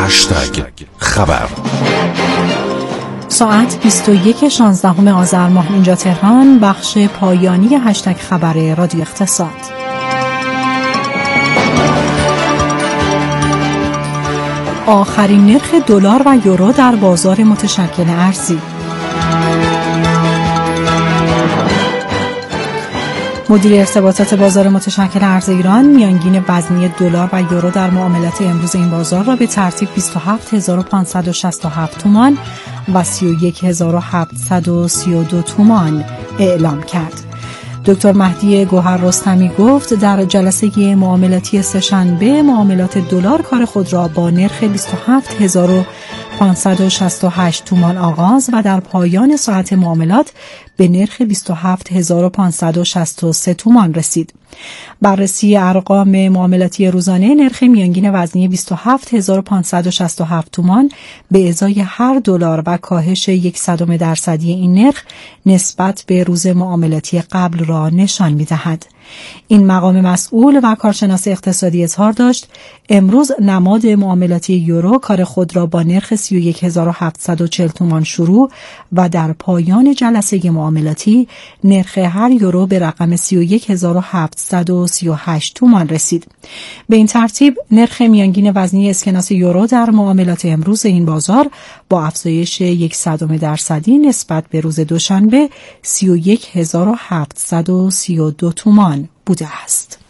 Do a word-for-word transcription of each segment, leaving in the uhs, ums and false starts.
هشتگ خبر. ساعت بیست و یک شانزدهم آذر ماه اینجا تهران، بخش پایانی هشتگ خبر رادیو اقتصاد. آخرین نرخ دلار و یورو در بازار متشکل ارزی. مدیر ارتباطات بازار متشکل ارز ایران میانگین وزنی دلار و یورو در معاملات امروز این بازار را به ترتیب بیست و هفت هزار و پانصد و شصت و هفت تومان و سی و یک هزار و هفتصد و سی و دو تومان اعلام کرد. دکتر مهدی گوهر رستمی گفت در جلسه معاملاتی سه‌شنبه معاملات دلار کار خود را با نرخ بیست و هفت هزار و پانصد و شصت و هشت تومان آغاز و در پایان ساعت معاملات به نرخ بیست و هفت هزار و پانصد و شصت و سه تومان رسید. بررسی ارقام معاملاتی روزانه نرخ میانگین وزنی بیست و هفت هزار و پانصد و شصت و هفت تومان به ازای هر دلار و کاهش یک صدم درصدی این نرخ نسبت به روز معاملاتی قبل را نشان می‌دهد. این مقام مسئول و کارشناس اقتصادی اظهار داشت امروز نماد معاملاتی یورو کار خود را با نرخ سی و یک هزار و هفتصد و چهل تومان شروع و در پایان جلسه معاملاتی نرخ هر یورو به رقم سی و یک هزار و هفتصد و سی و هشت تومان رسید. به این ترتیب نرخ میانگین وزنی اسکناس یورو در معاملات امروز این بازار با افزایش یک صدم درصدی نسبت به روز دوشنبه سی و یک هزار و هفتصد و سی و دو تومان بوده است.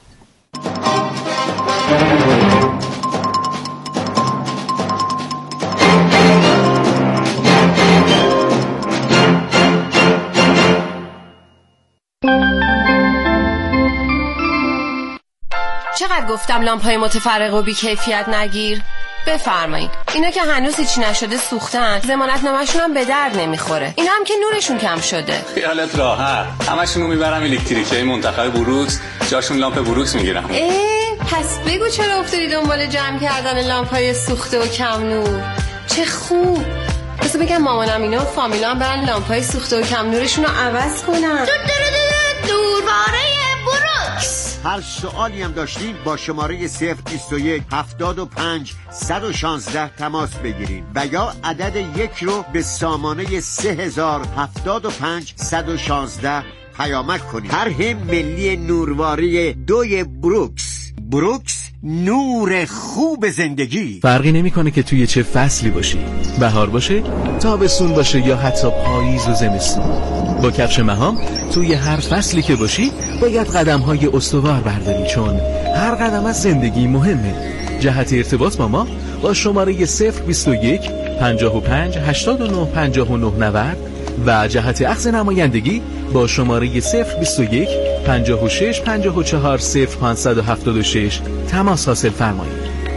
چقدر گفتم لامپای متفرق و بی کیفیت نگیر؟ بفرمایید. اینا که هنوز هیچی نشده سوختن، ضمانت نامه‌شون هم به درد نمیخوره. اینا هم که نورشون کم شده. خیالت راحت. همشونو میبرم الکتریکی منتخب بروکس، جاشون لامپ بروکس میگیرم. اه، پس بگو چرا افتادی دنبال جمع کردن لامپای سوخته و کم نور؟ چه خوب. پس بگم مامانم اینا و فامیلا هم برن لامپای سوخته و کم نورشون رو عوض کنن. دورواره بروکس. هر سوالی هم داشتین با شماره صفر بیست و یک هفتاد و پنج صد و شانزده تماس بگیرین و یا عدد یک رو به سامانه سه هزار هفتاد و پنج صد و شانزده پیامک کنین. طرح ملی نورواری دوی بروکس. بروکس، نور خوب زندگی. فرقی نمیکنه که توی چه فصلی باشی، بهار باشه، تابستون باشه یا حتی پاییز و زمستون. با کفش مهام توی هر فصلی که باشی باید قدم‌های استوار برداری، چون هر قدم از زندگی مهمه. جهت ارتباط با ما با شماره صفر بیست و یک پنجاه و پنج هشتاد و نه پنجاه و نه نود و جهت اخذ نمایندگی با شماره صفر بیست و یک پنجاه و شش پنجاه و چهار صفر پانصد و هفتاد و شش تماس حاصل فرمایید.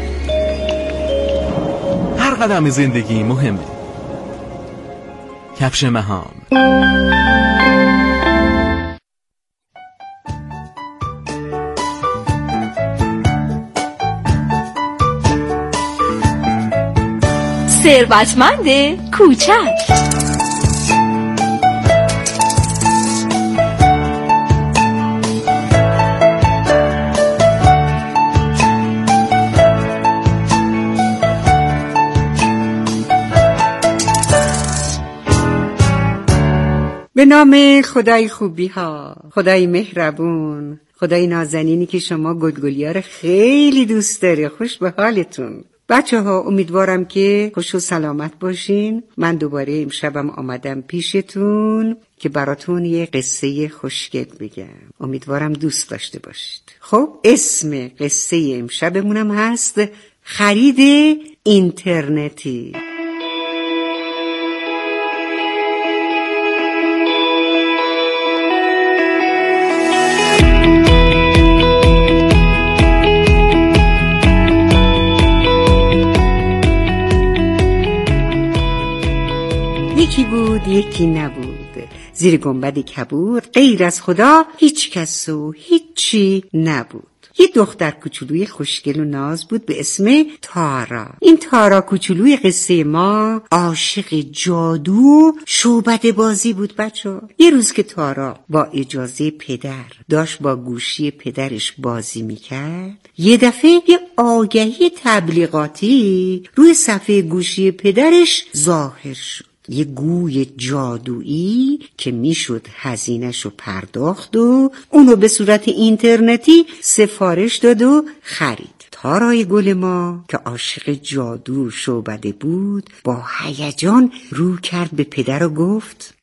هر قدم زندگی مهمه. کفش مهام. ثروتمند کوچک. به نام خدای خوبی ها، خدای مهربون، خدای نازنینی که شما گلگلی‌ها رو خیلی دوست داره. خوش به حالتون بچه ها. امیدوارم که خوش و سلامت باشین. من دوباره امشبم آمدم پیشتون که براتون یه قصه خوشگل بگم. امیدوارم دوست داشته باشید. خب اسم قصه امشبمونم هست خرید اینترنتی. یکی بود یکی نبود، زیر گنبد کبود غیر از خدا هیچ کس و هیچی نبود. یه دختر کوچولوی خوشگل و ناز بود به اسم تارا. این تارا کوچولوی قصه ما عاشق جادو و شعبده بازی بود بچه. یه روز که تارا با اجازه پدر داشت با گوشی پدرش بازی میکرد، یه دفعه یه آگهی تبلیغاتی روی صفحه گوشی پدرش ظاهر شد. یه گوی جادویی که میشد هزینه‌شو پرداخت و اونو به صورت اینترنتی سفارش داد و خرید. تارای گل ما که عاشق جادو شعبده بود با هیجان رو کرد به پدر و گفت: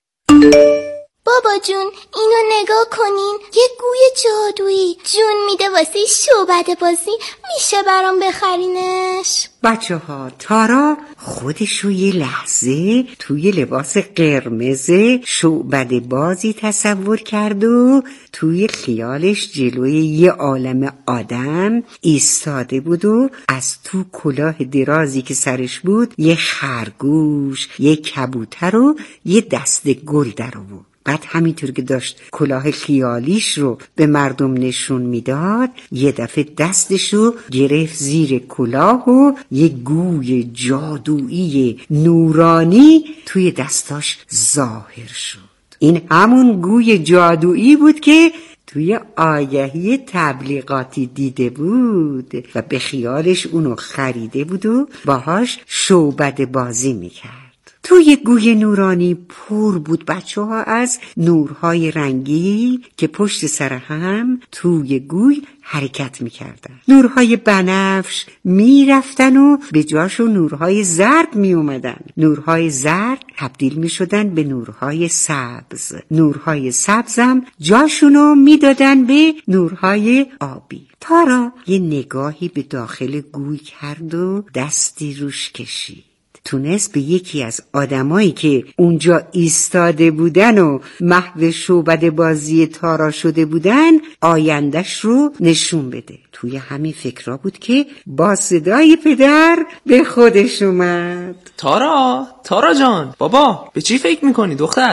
بابا جون اینو نگاه کنین، یه گوی جادویی جون میده واسه شعبده بازی، میشه برام بخرینش؟ بچه ها، تارا خودشو یه لحظه توی لباس قرمز شعبده بازی تصور کرد و توی خیالش جلوی یه عالم آدم ایستاده بود و از تو کلاه درازی که سرش بود یه خرگوش، یه کبوتر و یه دسته گل در آورد. بعد همینطور که داشت کلاه خیالیش رو به مردم نشون میداد، یه دفعه دستشو گرفت زیر کلاه و یه گوی جادویی نورانی توی دستاش ظاهر شد. این همون گوی جادویی بود که توی آگهی تبلیغاتی دیده بود و به خیالش اونو خریده بود و باهاش شعبده بازی میکرد. توی گوی نورانی پر بود بچه ها از نورهای رنگی که پشت سر هم توی گوی حرکت می کردن. نورهای بنفش می رفتن و به جاشو نورهای زرد می اومدن. نورهای زرد تبدیل می شدن به نورهای سبز. نورهای سبزم جاشونو می دادن به نورهای آبی. تارا یه نگاهی به داخل گوی کرد و دستی روش کشید. تونست به یکی از آدمایی که اونجا ایستاده بودن و محو شعبده بازی تارا شده بودن آیندهش رو نشون بده. توی همین فکرها بود که با صدای پدر به خودش اومد: تارا، تارا جان، بابا به چی فکر میکنی دختر؟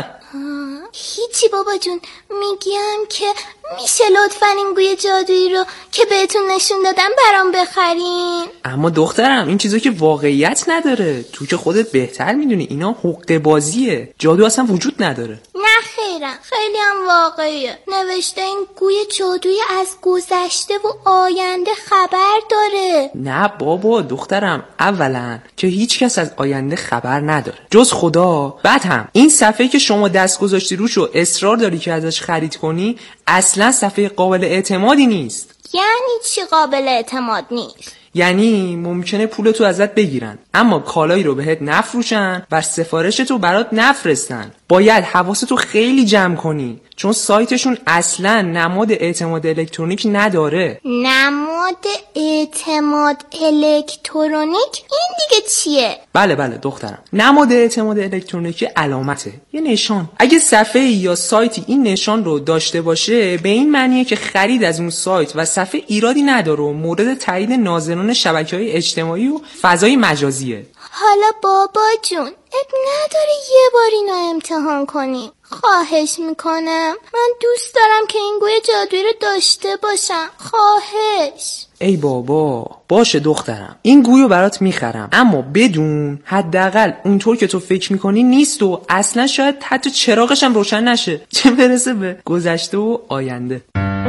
هیچی بابا جون، میگم که میشه لطفاً این گوی جادویی رو که بهتون نشون دادم برام بخرین؟ اما دخترم این چیزا که واقعیت نداره، تو که خودت بهتر میدونی اینا حقه بازیه، جادو اصلا وجود نداره. نه خیرم، خیلی هم واقعیه. نوشته این گوی جادویی از گذشته و آینده خبر داره. نه بابا دخترم، اولا که هیچ کس از آینده خبر نداره جز خدا. بعد هم این صفحه که شما دست گذاشتی روش و اصرار داری که ازش خرید کنی اصلا صفحه قابل اعتمادی نیست. یعنی چی قابل اعتماد نیست؟ یعنی ممکنه پولتو ازت بگیرن اما کالایی رو بهت نفروشن و سفارشتو برات نفرستن. باید حواستو خیلی جمع کنی چون سایتشون اصلا نماد اعتماد الکترونیک نداره. نماد اعتماد الکترونیک؟ این دیگه چیه؟ بله بله دخترم، نماد اعتماد الکترونیکی علامته، یه نشان. اگه صفحه یا سایتی این نشان رو داشته باشه به این معنیه که خرید از اون سایت و صفحه ایرادی نداره و مورد تایید ناظران شبکه‌های اجتماعی و فضای مجازیه. حالا بابا جون اب نداره یه بار اینو امتحان کنیم؟ خواهش میکنم، من دوست دارم که این گوی جادویی رو داشته باشم، خواهش. ای بابا باشه دخترم، این گویو برات میخرم اما بدون حداقل اونطور که تو فکر میکنی نیست و اصلا شاید حتی چراغش هم روشن نشه، چه برسه به گذشته و آینده.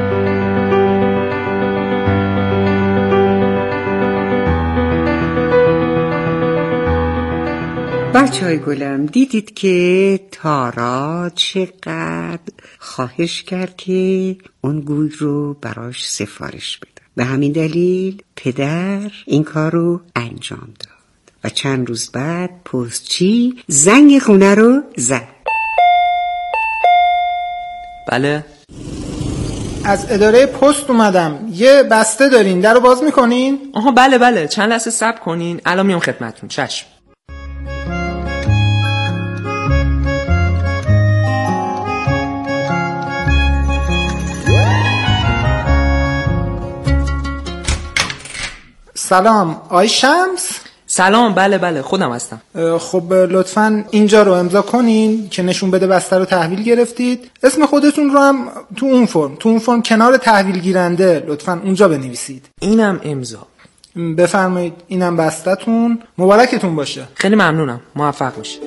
بچه های گلم، دیدید که تارا چقدر خواهش کرد که اون گوی رو براش سفارش بده. به همین دلیل پدر این کار رو انجام داد و چند روز بعد پستچی زنگ خونه رو زد. بله از اداره پست اومدم، یه بسته دارین، در رو باز میکنین؟ آها بله بله، چند لحظه صبر کنین، الان میام خدمتتون. چشم. سلام آی شمس. سلام. بله بله خودم هستم. خب لطفاً اینجا رو امضا کنین که نشون بده بسته رو تحویل گرفتید. اسم خودتون رو هم تو اون فرم تو اون فرم کنار تحویل گیرنده لطفاً اونجا بنویسید. اینم امضا. بفرمایید. اینم بسته‌تون. مبارکتون باشه. خیلی ممنونم. موفق باشید.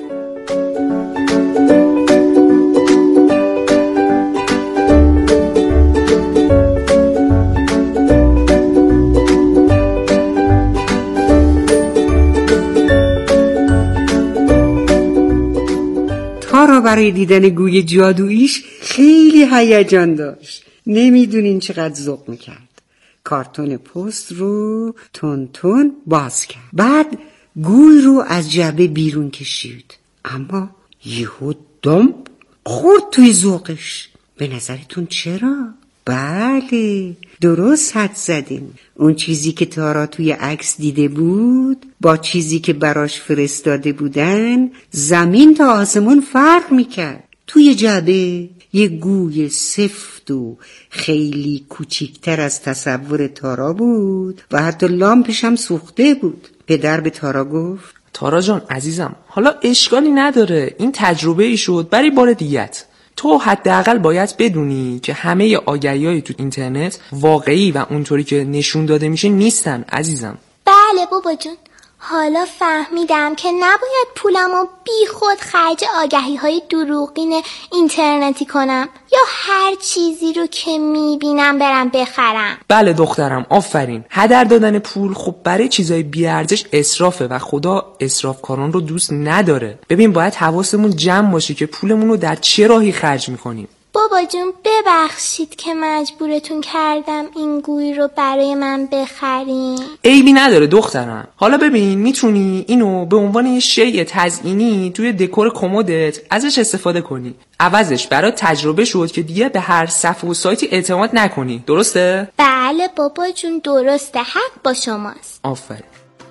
تارا برای دیدن گوی جادوییش خیلی هیجان داشت. نمیدونین چقدر ذوق میکرد. کارتون پست رو تون تون باز کرد. بعد گوی رو از جعبه بیرون کشید. اما یهو دم خورد توی ذوقش. به نظرتون چرا؟ بله درست حد زدین. اون چیزی که تارا توی عکس دیده بود با چیزی که براش فرستاده بودن زمین تا آسمون فرق میکرد. توی جعبه یه گوی سفت و خیلی کوچیکتر از تصور تارا بود و حتی لامپش هم سوخته بود. پدر به تارا گفت تارا جان عزیزم، حالا اشکالی نداره، این تجربه ای شد برای بار دیگت. تو حداقل باید بدونی که همه آگهی‌های تو اینترنت واقعی و اونطوری که نشون داده میشه نیستن عزیزم. بله بابا جون، حالا فهمیدم که نباید پولمو بی خود خرج آگهی های دروغین اینترنتی کنم یا هر چیزی رو که میبینم برم بخرم. بله دخترم آفرین. هدر دادن پول خب برای چیزای بیارزش اسرافه و خدا اسرافکاران رو دوست نداره. ببین باید حواسمون جمع باشه که پولمون رو در چه راهی خرج میکنیم. بابا جون ببخشید که مجبورتون کردم این گوی رو برای من بخرین. عیبی نداره دخترم. حالا ببین میتونی اینو به عنوان یه شیء تزئینی توی دکور کمدت ازش استفاده کنی. عوضش برای تجربه شد که دیگه به هر صفحه و سایتی اعتماد نکنی. درسته؟ بله بابا جون درسته، حق با شماست. آفرین.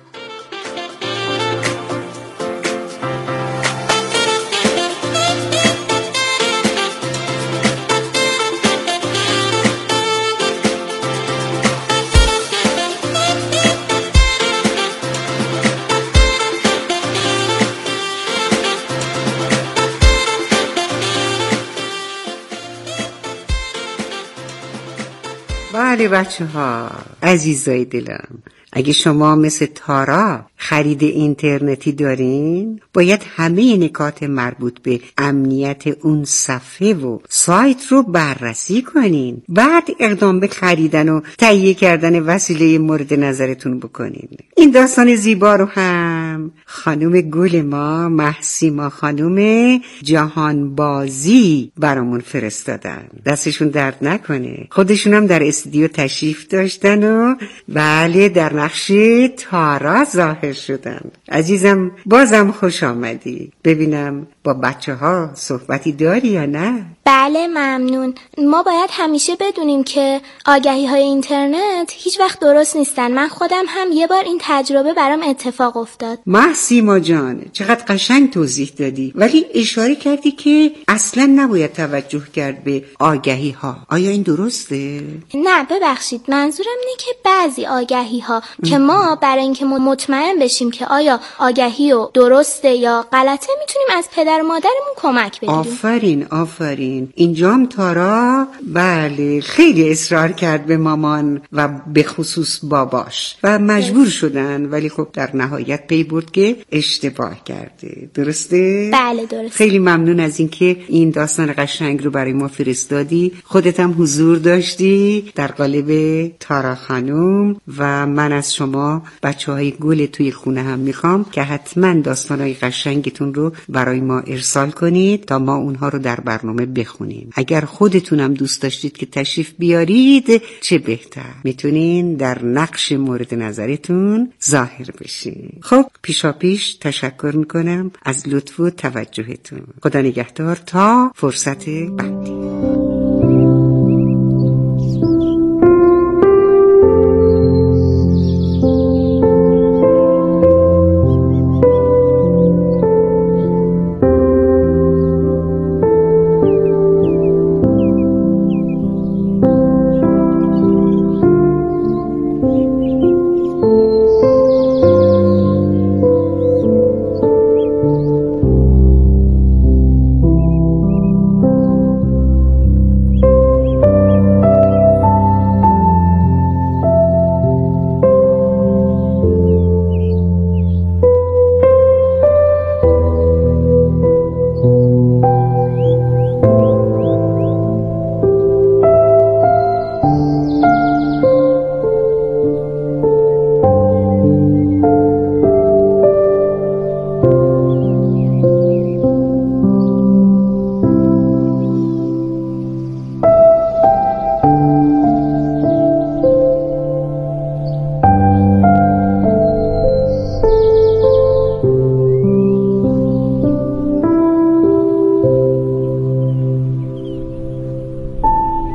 بله بچه ها، عزیزای دلم، اگه شما مثل تارا خرید اینترنتی دارین باید همه نکات مربوط به امنیت اون صفحه و سایت رو بررسی کنین. بعد اقدام به خریدن و تهیه کردن وسیله مورد نظرتون بکنین. این داستان زیبا رو هم خانم گل ما محسیما خانم جهانبازی برامون فرستادن. دستشون درد نکنه. خودشون هم در استودیو تشریف داشتن و بله در نقش تارا ظاهر شدن. عزیزم بازم خوش آمدی. ببینم با بچه ها صحبتی داری یا نه؟ بله ممنون. ما باید همیشه بدونیم که آگهی های اینترنت هیچ وقت درست نیستن. من خودم هم یه بار این تجربه برام اتفاق افتاد. محسیما جان چقدر قشنگ توضیح دادی، ولی اشاره کردی که اصلا نباید توجه کرد به آگهی ها. آیا این درسته؟ نه ببخشید، منظورم اینه که بعضی آگهی ها که ما برای اینکه مطمئن بشیم که آیا آگهی رو درسته یا غلطه میتونیم از پدر و مادرمون کمک بگیریم. آفرین آفرین. اینجام تارا بله خیلی اصرار کرد به مامان و به خصوص باباش و مجبور شدن، ولی خب در نهایت پی برد که اشتباه کرده. درسته؟ بله درسته. خیلی ممنون از اینکه این داستان قشنگ رو برای ما فرستادی. خودت هم حضور داشتی در قالب تارا خانم و من از شما بچه های گل توی خونه هم میخوام که حتما داستانهای قشنگتون رو برای ما ارسال کنید تا ما اونها رو در برنامه بخونیم. اگر خودتونم دوست داشتید که تشریف بیارید چه بهتر، میتونین در نقش مورد نظرتون ظاهر بشین. خب پیشا پیش تشکر میکنم از لطف و توجهتون. خدا نگهدار تا فرصت بعدی.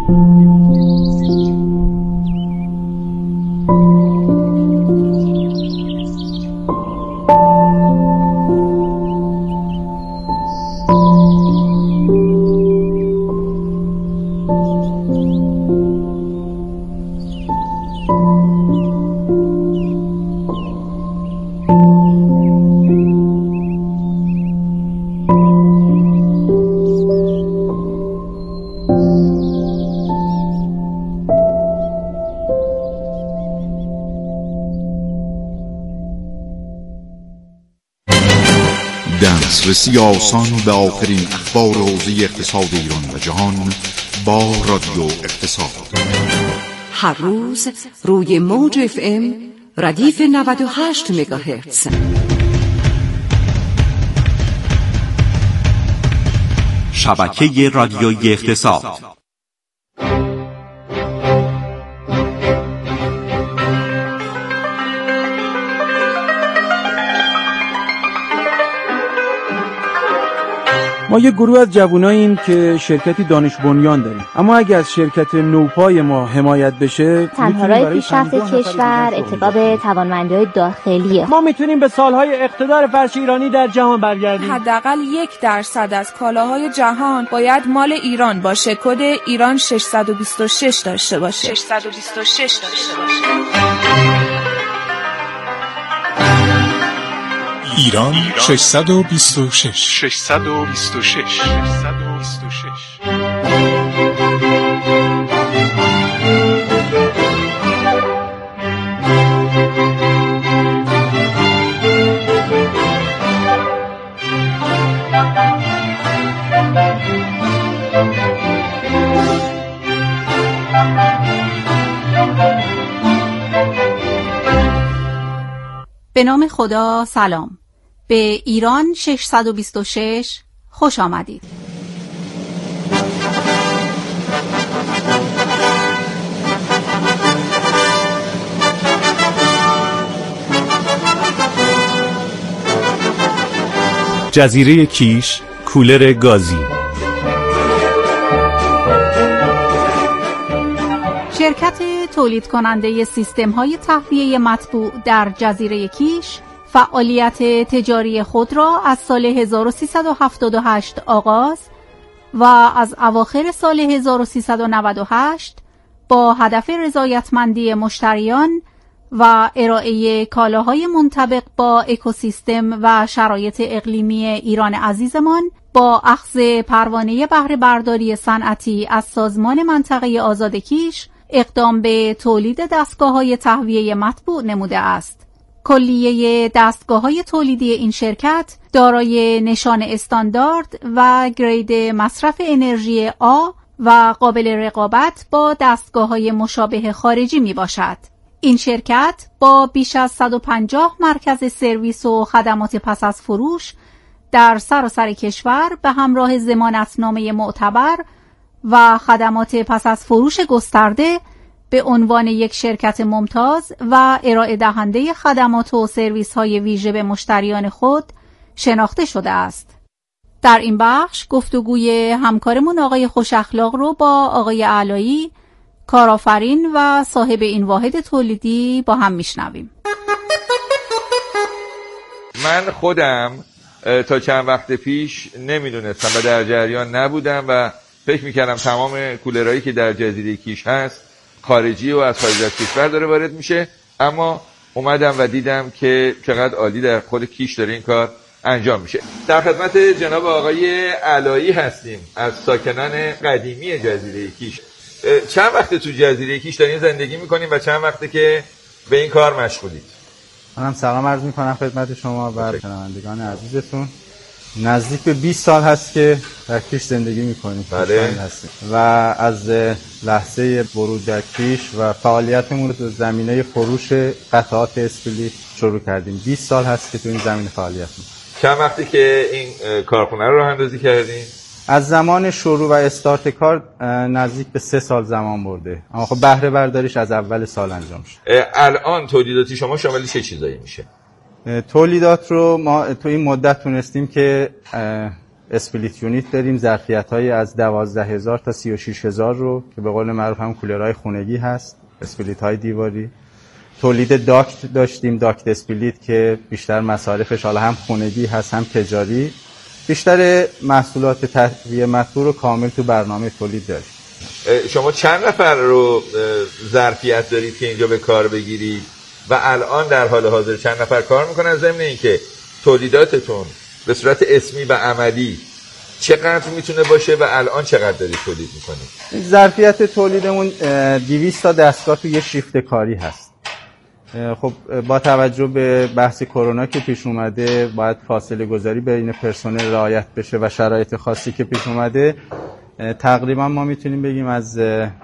دسترسی آسان به آخرین اخبار حوزه اقتصاد ایران و جهان با رادیو اقتصاد. هر روز روی موج اف ام ردیف نود و هشت مگاهرتز. شبکه رادیویی اقتصاد. ما یک گروه از جواناییم که شرکتی دانش بنیان داریم، اما اگر از شرکت نوپای ما حمایت بشه تنها راه پیشرفت کشور اتکا به توانمندی‌های داخلیه. ما میتونیم به سالهای اقتدار فرش ایرانی در جهان برگردیم. حداقل یک درصد از کالاهای جهان باید مال ایران باشه. کد ایران ششصد و بیست و شش داشته باشه. ششصد و بیست و شش داشته باشه. ایران ششصد و بیست و شش. ششصد و بیست و شش. ششصد و بیست و شش. به نام خدا سلام. به ایران ششصد و بیست و شش خوش آمدید. جزیره کیش، کولر گازی. شرکت تولید کننده سیستم های تهویه مطبوع در جزیره کیش فعالیت تجاری خود را از سال هزار و سیصد و هفتاد و هشت آغاز و از اواخر سال هزار و سیصد و نود و هشت با هدف رضایتمندی مشتریان و ارائه کالاهای منطبق با اکوسیستم و شرایط اقلیمی ایران عزیزمان با اخذ پروانه بهره برداری صنعتی از سازمان منطقه آزاد کیش اقدام به تولید دستگاه‌های تهویه مطبوع نموده است. کلیه دستگاه‌های تولیدی این شرکت دارای نشان استاندارد و گرید مصرف انرژی آ و قابل رقابت با دستگاه‌های مشابه خارجی میباشد. این شرکت با بیش از صد و پنجاه مرکز سرویس و خدمات پس از فروش در سراسر کشور به همراه ضمانتنامه معتبر و خدمات پس از فروش گسترده به عنوان یک شرکت ممتاز و ارائه دهنده خدمات و سرویس های ویژه به مشتریان خود شناخته شده است. در این بخش گفتگوی همکارمون آقای خوش اخلاق رو با آقای علایی، کارآفرین و صاحب این واحد تولیدی با هم میشنویم. من خودم تا چند وقت پیش نمیدونستم و در جریان نبودم و فکر میکردم تمام کولرهایی که در جزیره کیش هست خارجی و از خارج از کشور داره وارد میشه، اما اومدم و دیدم که چقدر عالی در خود کیش داره این کار انجام میشه. در خدمت جناب آقای علایی هستیم از ساکنان قدیمی جزیره کیش. چند وقت تو جزیره کیش دارین زندگی میکنین و چند وقته که به این کار مشغولید؟ منم سلام عرض میکنم خدمت شما و شنوندگان عزیزتون. نزدیک به بیست سال هست که در کیش زندگی میکنیم. بله. و از لحظه ورود در کیش و فعالیتمون رو تو زمینه فروش قطعات اسپلی شروع کردیم. بیست سال هست که تو این زمینه فعالیت میکنیم. چند وقتی که این کارخونه رو راه اندازی کردین؟ از زمان شروع و استارت کار نزدیک به سه سال زمان برده، اما خب بهره برداریش از اول سال انجام شد. الان تولیداتی شما شامل چه چیزایی میشه؟ تولیدات رو ما تو این مدت تونستیم که اسپلیت یونیت داریم، ظرفیت‌های از دوازده هزار تا سی و شش هزار رو که به قول معروف هم کولرهای خونگی هست، اسپلیت‌های دیواری. تولید داکت داشتیم، داکت اسپلیت که بیشتر مصارفش حالا هم خونگی هست هم تجاری. بیشتر محصولات تهویه مطبوع رو کامل تو برنامه تولید داریم. شما چند نفر رو ظرفیت دارید که اینجا به کار بگیرید و الان در حال حاضر چند نفر کار میکنن، ضمن اینکه تولیداتتون به صورت اسمی و عملی چقدر میتونه باشه و الان چقدر دارید تولید میکنید؟ ظرفیت تولیدمون دویست تا دستگاه تو یه شیفت کاری هست. خب با توجه به بحث کرونا که پیش اومده باید فاصله گذاری بین پرسنل رعایت بشه و شرایط خاصی که پیش اومده، تقریبا ما میتونیم بگیم از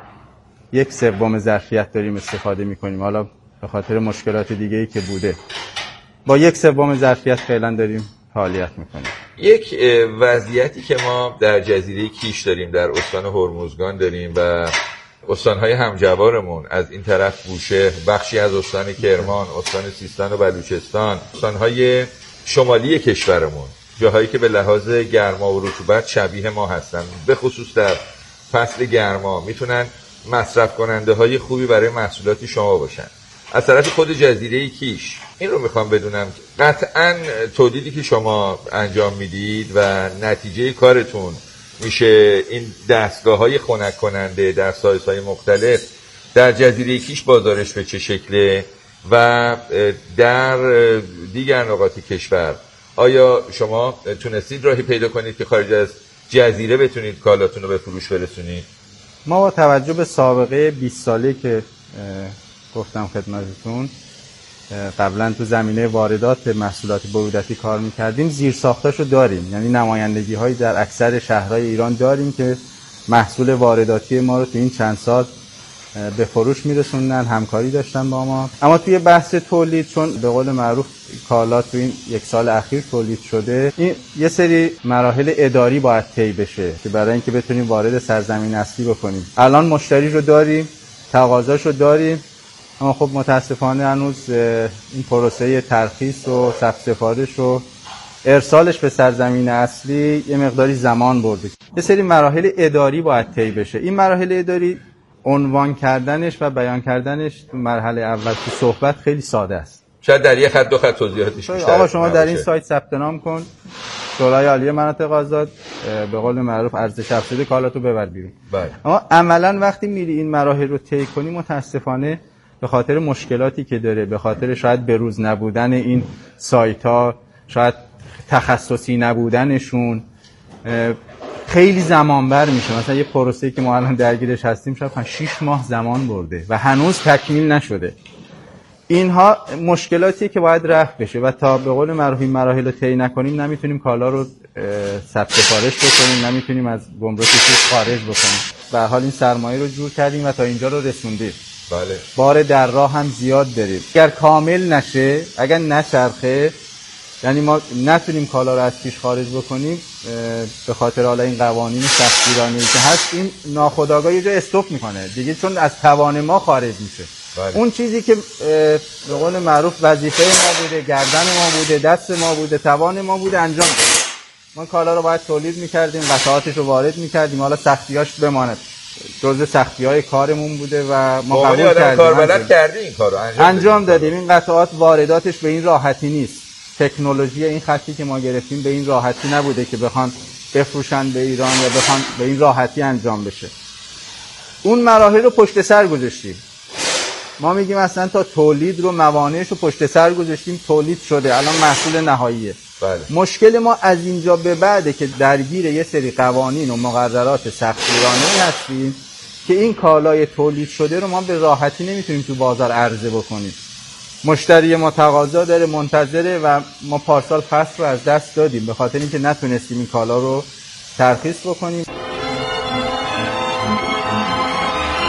یک سوم ظرفیت داریم استفاده میکنیم. حالا به خاطر مشکلات دیگه‌ای که بوده با یک سوم ظرفیت فعلا داریم فعالیت میکنیم. یک وضعیتی که ما در جزیره کیش داریم، در استان هرمزگان داریم و استانهای همجوارمون، از این طرف بوشهر، بخشی از استان کرمان، استان سیستان و بلوچستان، استانهای شمالی کشورمون، جاهایی که به لحاظ گرما و رطوبت شبیه ما هستن، به خصوص در فصل گرما میتونن مصرف کننده های خوبی برای محصولات شما باشن. از طرف خود جزیره کیش این رو میخوام بدونم، قطعاً تولیدی که شما انجام میدید و نتیجه کارتون میشه این دستگاه های خنک کننده در سایز های مختلف، در جزیره کیش بازارش به چه شکله و در دیگر نقاط کشور آیا شما تونستید راهی پیدا کنید که خارج از جزیره بتونید کالاتون رو به فروش برسونید؟ ما با توجه به سابقه بیست ساله که گفتم خدمتتون، قبلا تو زمینه واردات محصولات برودتی کار میکردیم، زیر ساختاشو داریم، یعنی نمایندگی هایی در اکثر شهرهای ایران داریم که محصول وارداتی ما رو تو این چند سال به فروش میرسوندن، همکاری داشتن با ما. اما توی بحث تولید، چون به قول معروف کالا تو این یک سال اخیر تولید شده، این یه سری مراحل اداری باید طی بشه که برای اینکه بتونیم وارد سرزمین اصلی بکنیم. الان مشتری رو داریم، تقاضاشو داریم، اما خب متاسفانه هنوز این پروسه ترخیص و ثبت سفارش و ارسالش به سرزمین اصلی یه مقداری زمان برده. یه سری مراحل اداری باید طی بشه. این مراحل اداری عنوان کردنش و بیان کردنش تو مرحله اول تو صحبت خیلی ساده است. شاید در یه خط دو خط توضیحاتش بیشتر. آقا شما در این سایت ثبت نام کن، شورای عالی مناطق آزاد، به قول معروف ارزش افزوده کالاتو ببر بیرون. بله. اما عملاً وقتی میری این مراحل رو طی کنی، متاسفانه به خاطر مشکلاتی که داره، به خاطر شاید بروز نبودن این سایت ها، شاید تخصصی نبودنشون، خیلی زمان بر میشه. مثلا یه پروسه‌ای که ما الان درگیرش هستیم شاید شش ماه زمان برده و هنوز تکمیل نشده. اینها مشکلاتیه که باید رفع بشه و تا به قول معروف این مراحل رو طی نکنیم نمیتونیم کالا رو ثبت سفارش بکنیم، نمیتونیم از گمرک خارج بکنیم. به هر حال این سرمایه رو جور کردیم و تا اینجا رو رسوندیم. بله. بار در راه هم زیاد داریم. اگر کامل نشه، اگر نچرخه، یعنی ما نتونیم کالا رو از پیش خارج بکنیم، به خاطر حالا این قوانین سختگیرانه‌ای که هست، این ناخودآگاه یه جا استاپ میکنه دیگه، چون از توان ما خارج میشه. بله. اون چیزی که به قول معروف وظیفه ما بوده، گردن ما بوده، دست ما بوده، توان ما بوده، انجام بدیم. ما کالا رو باید تولید میکردیم، قطعاتش رو وارد میکردیم، حالا سختیاش بماند، جزء سختی‌های کارمون بوده و ما قبول کردیم. کاربلد کردیم این کارو انجام, انجام دادیم. این قطعات وارداتش به این راحتی نیست. تکنولوژی این خطی که ما گرفتیم به این راحتی نبوده که بخوان بفروشن به ایران یا بخوان به این راحتی انجام بشه. اون مراحل رو پشت سر گذاشتیم. ما میگیم اصلا تا تولید رو موانعش رو پشت سر گذاشتیم، تولید شده، الان محصول نهاییه. بله. مشکل ما از اینجا به بعده که درگیر یه سری قوانین و مقررات سختگیرانه‌ای هستیم که این کالای تولید شده رو ما به راحتی نمیتونیم تو بازار عرضه بکنیم. مشتری ما تقاضا داره، منتظره و ما پارسال فصل رو از دست دادیم به خاطر اینکه نتونستیم این کالا رو ترخیص بکنیم.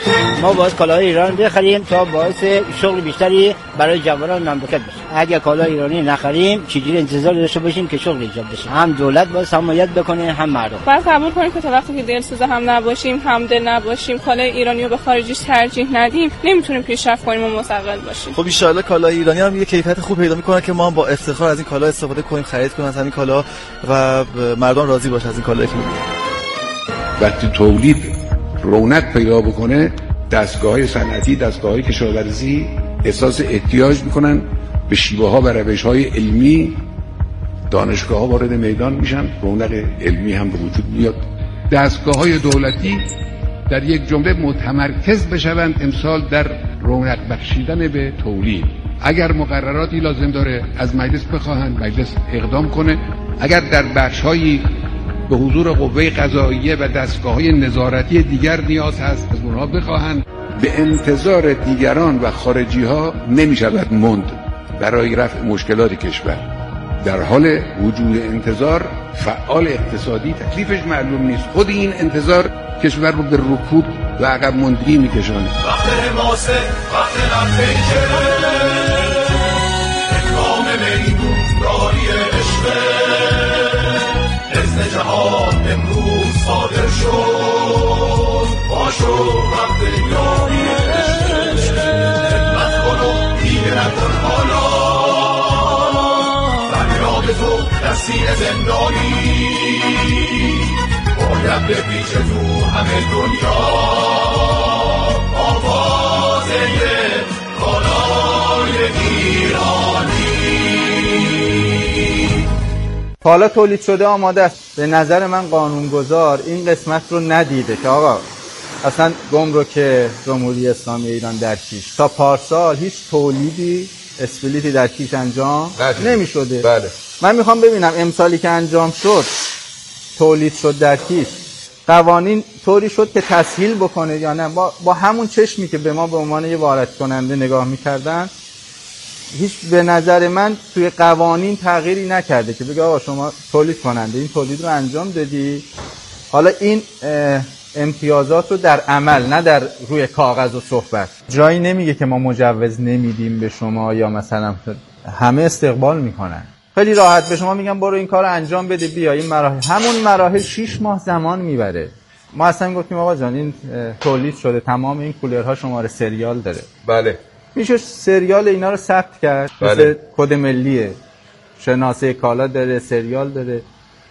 ما باید کالاهای ایران بخریم تا باعث شغل بیشتری برای جوانان مملکت بشه. اگر کالای ایرانی نخریم چجوری انتظار داشته باشیم که شغل ایجاد بشه؟ هم دولت باید حمایت بکنه هم مردم. باید قبول کنیم که تا وقتی که دلسوز هم نباشیم، هم دل نباشیم، کالای ایرانی رو به خارجیش ترجیح ندیم، نمیتونیم پیشرفت کنیم و مستقل باشیم. خب ان شاءالله کالای ایرانی هم یه کیفیت خوب پیدا میکنه که ما هم با افتخار از این کالا استفاده کنیم، خرید کنیم از همین کالا و مردم راضی باشن از این کالایی که میگیریم. وقتی تولید رونق پیدا بکنه، دستگاه‌های صنعتی، دستگاه‌های کشاورزی احساس احتیاج میکنن به شیوه‌ها و روش‌های علمی، دانشگاه‌ها وارد میدان میشن، رونق علمی هم به وجود میاد. دستگاه‌های دولتی در یک جمله متمرکز بشوند امسال در رونق بخشیدن به تولید. اگر مقرراتی لازم داره از مجلس بخواهند، مجلس اقدام کنه. اگر در بخش‌های به حضور قوه قضاییه و دستگاه‌های نظارتی دیگر نیاز هست از اونها بخواهند. به انتظار دیگران و خارجی‌ها نمی‌شود ماند برای رفع مشکلات کشور. در حال وجود انتظار فعال اقتصادی تکلیفش معلوم نیست. خود این انتظار کشور رو به رکود و عقب ماندگی می‌کشونه. وقت حماسه، وقت نفیجه، اقدام میدون رایی عشقه، ازن جهان امروز صادر شد، باشو وقت یاری عشقه، خدمت کن و دیگه نکن حالا، فریاد تو دستی زندانی، باید بپیچه تو همه دنیا، آوازه کالای ایرانی. حالا تولید شده آماده است. به نظر من قانونگذار این قسمت رو ندیده که آقا اصلا گمرک جمهوری اسلامی ایران در کیش تا پارسال هیچ تولیدی اسپلیتی در کیش انجام نمی شده. بله. من میخوام ببینم امسالی که انجام شد تولید شد در کیش، قوانین طوری شد که تسهیل بکنه یا نه. با, با همون چشمی که به ما به عنوان یه وارد کننده نگاه میکردن، هیچ به نظر من توی قوانین تغییری نکرده که بگه آقا شما تولید کننده این تولید رو انجام دادی، حالا این امتیازات رو در عمل نه در روی کاغذ و صحبت. جایی نمیگه که ما مجوز نمیدیم به شما یا مثلا همه استقبال میکنن. خیلی راحت به شما میگم برو این کار رو انجام بده، بیا این مراحل، همون مراحل شش ماه زمان میبره. ما اصلا گفتیم آقا جان این تولید شده، تمام این کولرها شماره سریال داره. بله. میشه سریال اینا رو ثبت کرد. بله. مثل کد ملیه، شناسه کالا داره، سریال داره.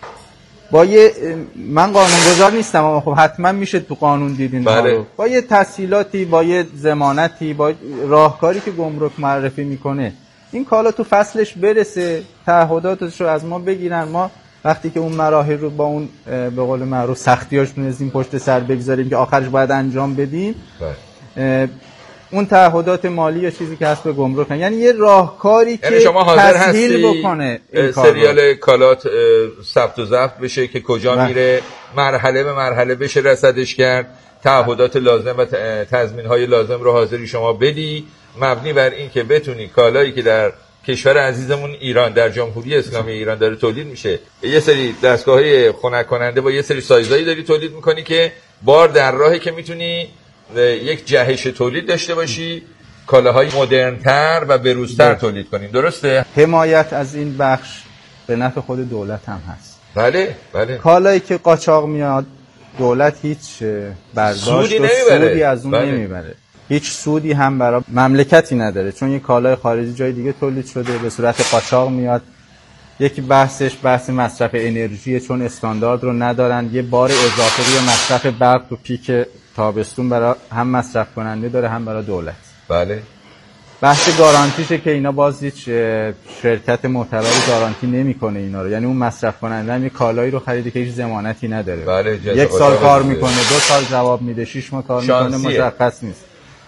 با یه من قانونگذار نیستم اما خب حتما میشه تو قانون دیدین. بله. رو با یه تسهیلاتی، با یه ضمانتی، با راهکاری که گمرک معرفی میکنه این کالا تو فصلش برسه، تعهداتش رو از ما بگیرن. ما وقتی که اون مراحل رو با اون به قول معروف سختیاش تونستیم پشت سر بگذاریم که آخرش باید انجام بدیم، بله. اون تعهدات مالی یا چیزی که هست به گمرک، یعنی یه راهکاری یعنی که شما حاضر تسهیل هستی بکنه سریال کالات ثبت و ضبط بشه که کجا بله. میره، مرحله به مرحله بشه رصدش کرد، تعهدات لازم و تضمین‌های لازم رو حاضری شما بدی، مبنی بر این که بتونی کالایی که در کشور عزیزمون ایران در جمهوری اسلامی ایران داره تولید میشه، یه سری دستگاه‌های خنک کننده با یه سری سایزایی داری تولید میکنی که بار در راهی که میتونی یک جهش تولید داشته باشی، کالاهای مدرن‌تر و بروزتر تولید کنیم. درسته؟ حمایت از این بخش به نفع خود دولت هم هست. بله بله. کالایی که قاچاق میاد دولت هیچ برداشت سودی, و سودی از اون بله. نمیبره. هیچ سودی هم برای مملکتی نداره، چون یه کالای خارجی جای دیگه تولید شده به صورت قاچاق میاد. یکی بحثش بحث مصرف انرژی، چون استاندارد رو ندارن، یه بار اضافه روی مصرف برق تو پیک تابستون برای هم مصرف کننده داره هم برای دولت. بله. بحث گارانتیشه که اینا باز هیچ شرکت معتبری گارانتی نمیکنه اینا رو، یعنی اون مصرف کننده هم یه کالایی رو خریده که هیچ ضمانتی نداره. بله. یک سال کار میکنه، دو سال جواب میده، شش ماه کار میکنه، مشخص نیست.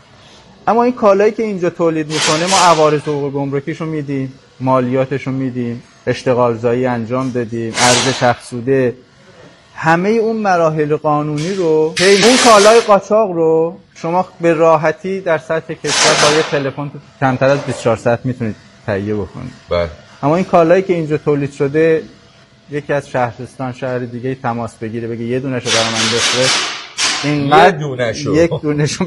اما این کالایی که اینجا تولید میکنه ما عوارض حقوق گمرکیشو میدیم، مالیاتشو میدیم، اشتغالزایی انجام دادیم، ارزش افزوده، همه اون مراحل قانونی رو، اون کالای قاچاق رو شما به راحتی در سطح کشور با یه تلفن کمتر از بیست و چهار ساعت میتونید تهیه بکنید. بله. اما این کالایی که اینجا تولید شده یکی از شهرستان شهر دیگه تماس بگیره بگه یه دونهشو برام بفرست، اینقدر یه دونهشو یک دونهشو